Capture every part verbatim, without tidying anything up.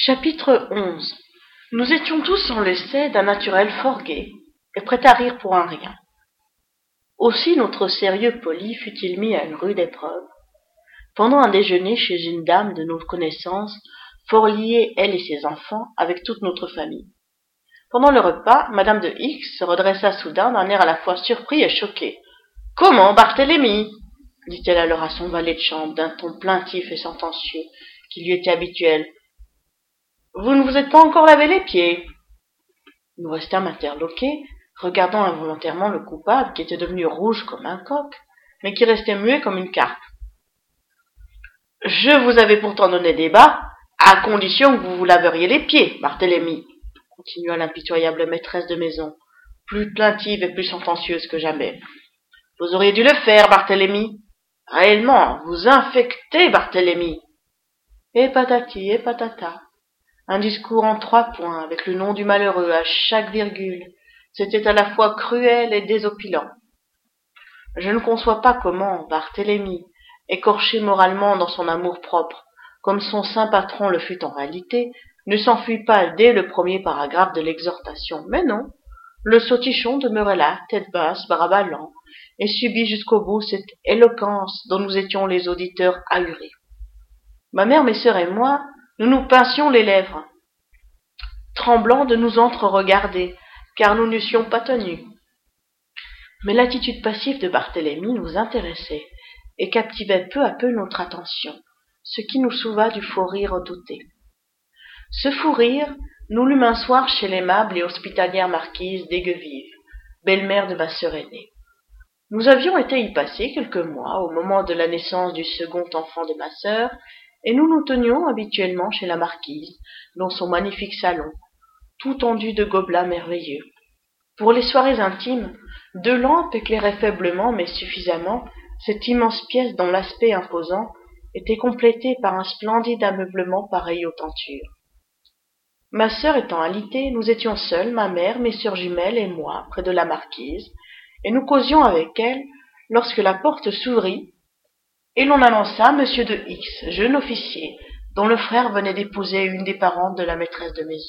Chapitre onze. Nous étions tous, on le sait, d'un naturel fort gai, et prêts à rire pour un rien. Aussi notre sérieux poli fut-il mis à une rude épreuve. Pendant un déjeuner chez une dame de nos connaissances, fort liée, elle et ses enfants, avec toute notre famille. Pendant le repas, madame de X se redressa soudain d'un air à la fois surpris et choqué. « Comment, Barthélemy ?» dit-elle alors à son valet de chambre d'un ton plaintif et sentencieux qui lui était habituel. « Vous ne vous êtes pas encore lavé les pieds ?» Nous restâmes interloqués, regardant involontairement le coupable qui était devenu rouge comme un coq, mais qui restait muet comme une carpe. « Je vous avais pourtant donné des bas, à condition que vous vous laveriez les pieds, Barthélemy, » continua l'impitoyable maîtresse de maison, plus plaintive et plus sentencieuse que jamais. « Vous auriez dû le faire, Barthélemy. Réellement, vous infectez, Barthélemy. » Et patati et patata. Un discours en trois points, avec le nom du malheureux à chaque virgule. C'était à la fois cruel et désopilant. Je ne conçois pas comment Barthélemy, écorché moralement dans son amour-propre, comme son saint patron le fut en réalité, ne s'enfuit pas dès le premier paragraphe de l'exhortation. Mais non, le sautichon demeurait là, tête basse, bras ballants, et subit jusqu'au bout cette éloquence dont nous étions les auditeurs ahuris. Ma mère, mes sœurs et moi, nous nous pincions les lèvres, tremblants de nous entre-regarder, car nous n'eussions pas tenu. Mais l'attitude passive de Barthélemy nous intéressait et captivait peu à peu notre attention, ce qui nous sauva du fou rire redouté. Ce fou rire, nous l'eûmes un soir chez l'aimable et hospitalière marquise d'Aiguevive, belle-mère de ma sœur aînée. Nous avions été y passer quelques mois au moment de la naissance du second enfant de ma sœur, et nous nous tenions habituellement chez la marquise, dans son magnifique salon, tout enduit de gobelins merveilleux. Pour les soirées intimes, deux lampes éclairaient faiblement mais suffisamment cette immense pièce dont l'aspect imposant était complété par un splendide ameublement pareil aux tentures. Ma sœur étant alitée, nous étions seuls, ma mère, mes sœurs jumelles et moi, près de la marquise, et nous causions avec elle lorsque la porte s'ouvrit et l'on annonça monsieur de X, jeune officier, dont le frère venait d'épouser une des parentes de la maîtresse de maison.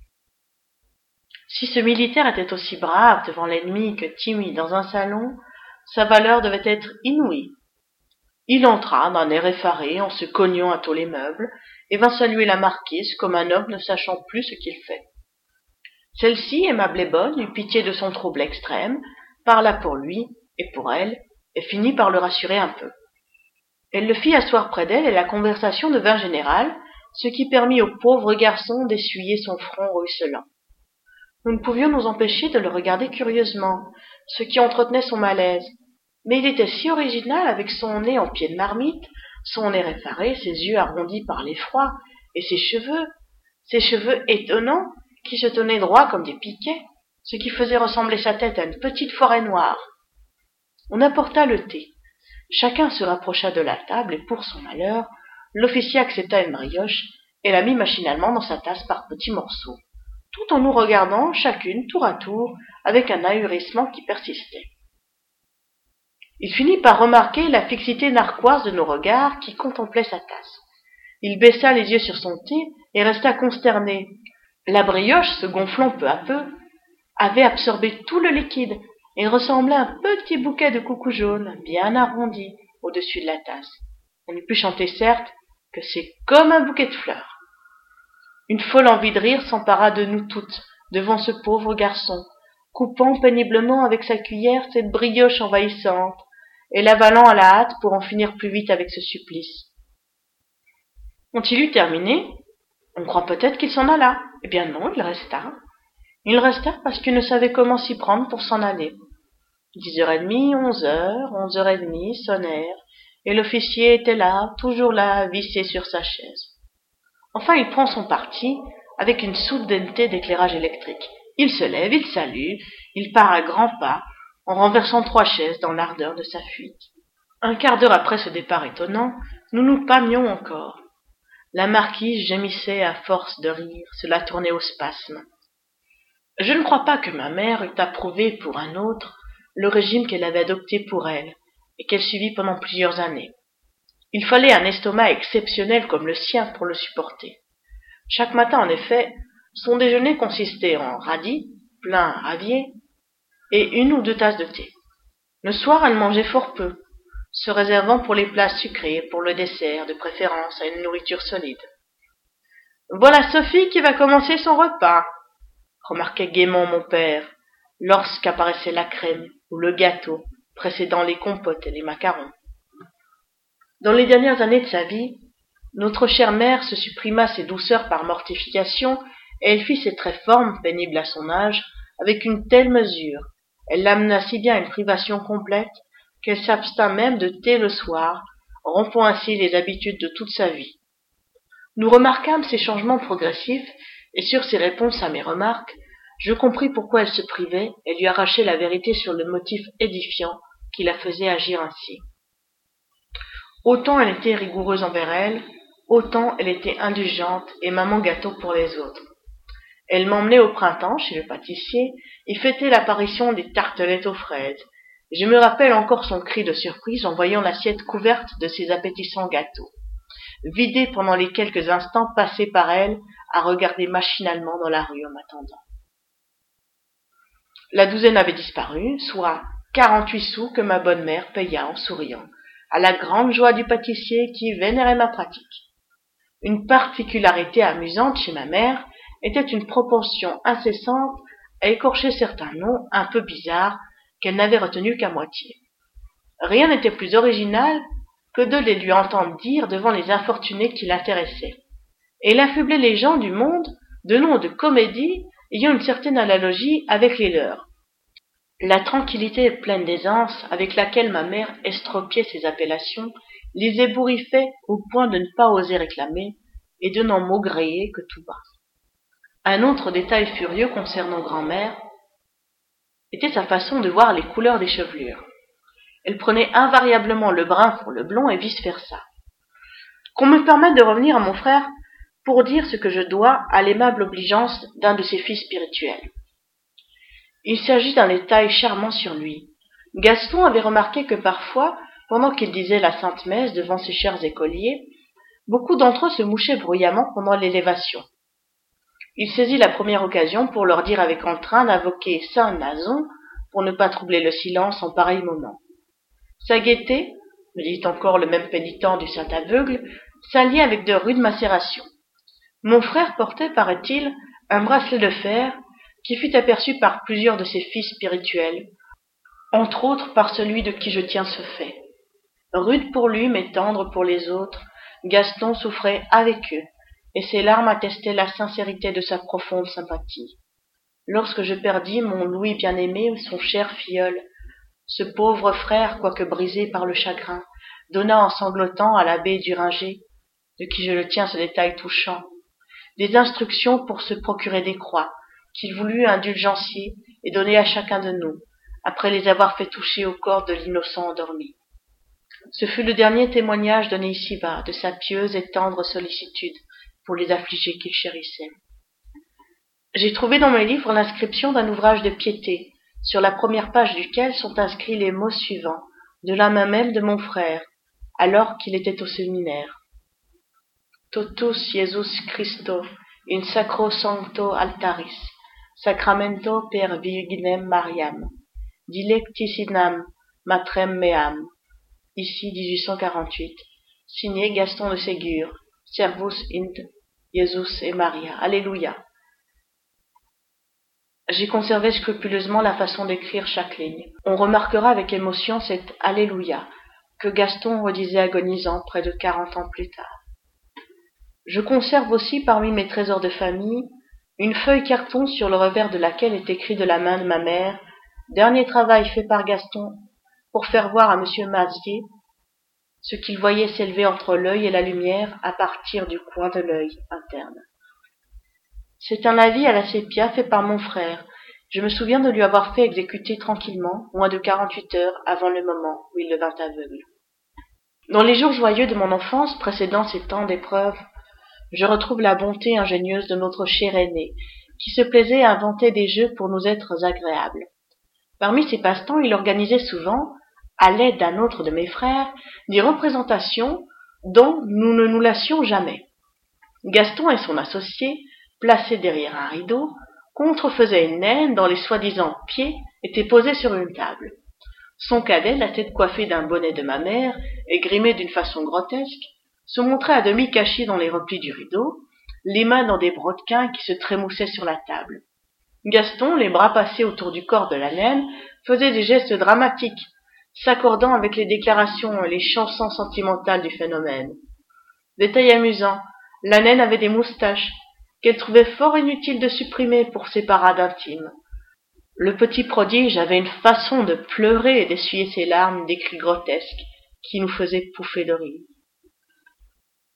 Si ce militaire était aussi brave devant l'ennemi que timide dans un salon, sa valeur devait être inouïe. Il entra d'un air effaré en se cognant à tous les meubles et vint saluer la marquise comme un homme ne sachant plus ce qu'il fait. Celle-ci, aimable et bonne, eut pitié de son trouble extrême, parla pour lui et pour elle, et finit par le rassurer un peu. Elle le fit asseoir près d'elle et la conversation devint générale, ce qui permit au pauvre garçon d'essuyer son front ruisselant. Nous ne pouvions nous empêcher de le regarder curieusement, ce qui entretenait son malaise, mais il était si original avec son nez en pied de marmite, son air effaré, ses yeux arrondis par l'effroi, et ses cheveux, ses cheveux étonnants, qui se tenaient droits comme des piquets, ce qui faisait ressembler sa tête à une petite forêt noire. On apporta le thé. Chacun se rapprocha de la table, et pour son malheur, l'officier accepta une brioche et la mit machinalement dans sa tasse par petits morceaux, tout en nous regardant chacune tour à tour avec un ahurissement qui persistait. Il finit par remarquer la fixité narquoise de nos regards qui contemplaient sa tasse. Il baissa les yeux sur son thé et resta consterné. La brioche, se gonflant peu à peu, avait absorbé tout le liquide et ressemblait à un petit bouquet de coucou jaune, bien arrondi, au-dessus de la tasse. On eût pu chanter, certes, que c'est comme un bouquet de fleurs. Une folle envie de rire s'empara de nous toutes, devant ce pauvre garçon, coupant péniblement avec sa cuillère cette brioche envahissante, et l'avalant à la hâte pour en finir plus vite avec ce supplice. Quand il eut terminé, on croit peut-être qu'il s'en alla. Eh bien non, il resta. Il resta parce qu'il ne savait comment s'y prendre pour s'en aller. Dix heures et demie, onze heures, onze heures et demie sonnèrent, et l'officier était là, toujours là, vissé sur sa chaise. Enfin, il prend son parti, avec une soudaineté d'éclairage électrique. Il se lève, il salue, il part à grands pas, en renversant trois chaises dans l'ardeur de sa fuite. Un quart d'heure après ce départ étonnant, nous nous pâmions encore. La marquise gémissait à force de rire, cela tournait au spasme. Je ne crois pas que ma mère eût approuvé pour un autre le régime qu'elle avait adopté pour elle, et qu'elle suivit pendant plusieurs années. Il fallait un estomac exceptionnel comme le sien pour le supporter. Chaque matin, en effet, son déjeuner consistait en radis, plein à ravier, et une ou deux tasses de thé. Le soir, elle mangeait fort peu, se réservant pour les plats sucrés, pour le dessert, de préférence à une nourriture solide. « Voilà Sophie qui va commencer son repas », remarquait gaiement mon père, lorsqu'apparaissait la crème ou le gâteau, précédant les compotes et les macarons. Dans les dernières années de sa vie, notre chère mère se supprima ses douceurs par mortification, et elle fit cette réforme, pénible à son âge, avec une telle mesure, elle l'amena si bien à une privation complète, qu'elle s'abstint même de thé le soir, rompant ainsi les habitudes de toute sa vie. Nous remarquâmes ces changements progressifs, et sur ses réponses à mes remarques, je compris pourquoi elle se privait et lui arrachait la vérité sur le motif édifiant qui la faisait agir ainsi. Autant elle était rigoureuse envers elle, autant elle était indulgente et maman gâteau pour les autres. Elle m'emmenait au printemps chez le pâtissier et fêtait l'apparition des tartelettes aux fraises. Je me rappelle encore son cri de surprise en voyant l'assiette couverte de ces appétissants gâteaux, vidée pendant les quelques instants passés par elle à regarder machinalement dans la rue en m'attendant. La douzaine avait disparu, soit quarante-huit sous que ma bonne mère paya en souriant, à la grande joie du pâtissier qui vénérait ma pratique. Une particularité amusante chez ma mère était une propension incessante à écorcher certains noms un peu bizarres qu'elle n'avait retenus qu'à moitié. Rien n'était plus original que de les lui entendre dire devant les infortunés qui l'intéressaient, et elle affublait les gens du monde de noms de comédies ayant une certaine analogie avec les leurs. La tranquillité pleine d'aisance avec laquelle ma mère estropiait ces appellations les ébouriffait au point de ne pas oser réclamer et de n'en maugréer que tout bas. Un autre détail furieux concernant grand-mère était sa façon de voir les couleurs des chevelures. Elle prenait invariablement le brun pour le blond et vice-versa. Qu'on me permette de revenir à mon frère pour dire ce que je dois à l'aimable obligeance d'un de ses fils spirituels. Il s'agit d'un détail charmant sur lui. Gaston avait remarqué que parfois, pendant qu'il disait la sainte messe devant ses chers écoliers, beaucoup d'entre eux se mouchaient bruyamment pendant l'élévation. Il saisit la première occasion pour leur dire avec entrain d'invoquer saint Nason pour ne pas troubler le silence en pareil moment. Sa gaieté, me dit encore le même pénitent du saint aveugle, s'alliait avec de rudes macérations. Mon frère portait, paraît-il, un bracelet de fer qui fut aperçu par plusieurs de ses fils spirituels, entre autres par celui de qui je tiens ce fait. Rude pour lui, mais tendre pour les autres, Gaston souffrait avec eux, et ses larmes attestaient la sincérité de sa profonde sympathie. Lorsque je perdis mon Louis bien-aimé, son cher filleul, ce pauvre frère, quoique brisé par le chagrin, donna en sanglotant à l'abbé Duringer, de qui je le tiens ce détail touchant, des instructions pour se procurer des croix, qu'il voulut indulgencier et donner à chacun de nous, après les avoir fait toucher au corps de l'innocent endormi. Ce fut le dernier témoignage donné ici-bas de sa pieuse et tendre sollicitude pour les affligés qu'il chérissait. J'ai trouvé dans mes livres l'inscription d'un ouvrage de piété, sur la première page duquel sont inscrits les mots suivants, de la main même de mon frère, alors qu'il était au séminaire. Totus Jesus Christo, in sacro sancto altaris, sacramento per Virginem Mariam, dilectissimam matrem meam, ici dix-huit cent quarante-huit, signé Gaston de Ségur, Servus int Jesus et Maria. Alléluia. J'ai conservé scrupuleusement la façon d'écrire chaque ligne. On remarquera avec émotion cet Alléluia que Gaston redisait agonisant près de quarante ans plus tard. Je conserve aussi parmi mes trésors de famille une feuille carton sur le revers de laquelle est écrit de la main de ma mère « Dernier travail fait par Gaston pour faire voir à monsieur Mazier ce qu'il voyait s'élever entre l'œil et la lumière à partir du coin de l'œil interne. » C'est un avis à la sépia fait par mon frère. Je me souviens de lui avoir fait exécuter tranquillement, moins de quarante-huit heures avant le moment où il devint aveugle. Dans les jours joyeux de mon enfance précédant ces temps d'épreuves, je retrouve la bonté ingénieuse de notre cher aîné, qui se plaisait à inventer des jeux pour nous être agréables. Parmi ses passe-temps, il organisait souvent, à l'aide d'un autre de mes frères, des représentations dont nous ne nous lassions jamais. Gaston et son associé, placés derrière un rideau, contrefaisaient une naine dont les soi-disant pieds étaient posés sur une table. Son cadet, la tête coiffée d'un bonnet de ma mère et grimé d'une façon grotesque, se montrait à demi caché dans les replis du rideau, les mains dans des brodequins qui se trémoussaient sur la table. Gaston, les bras passés autour du corps de la naine, faisait des gestes dramatiques, s'accordant avec les déclarations et les chansons sentimentales du phénomène. Détail amusant, la naine avait des moustaches, qu'elle trouvait fort inutile de supprimer pour ses parades intimes. Le petit prodige avait une façon de pleurer et d'essuyer ses larmes des cris grotesques qui nous faisaient pouffer de rire.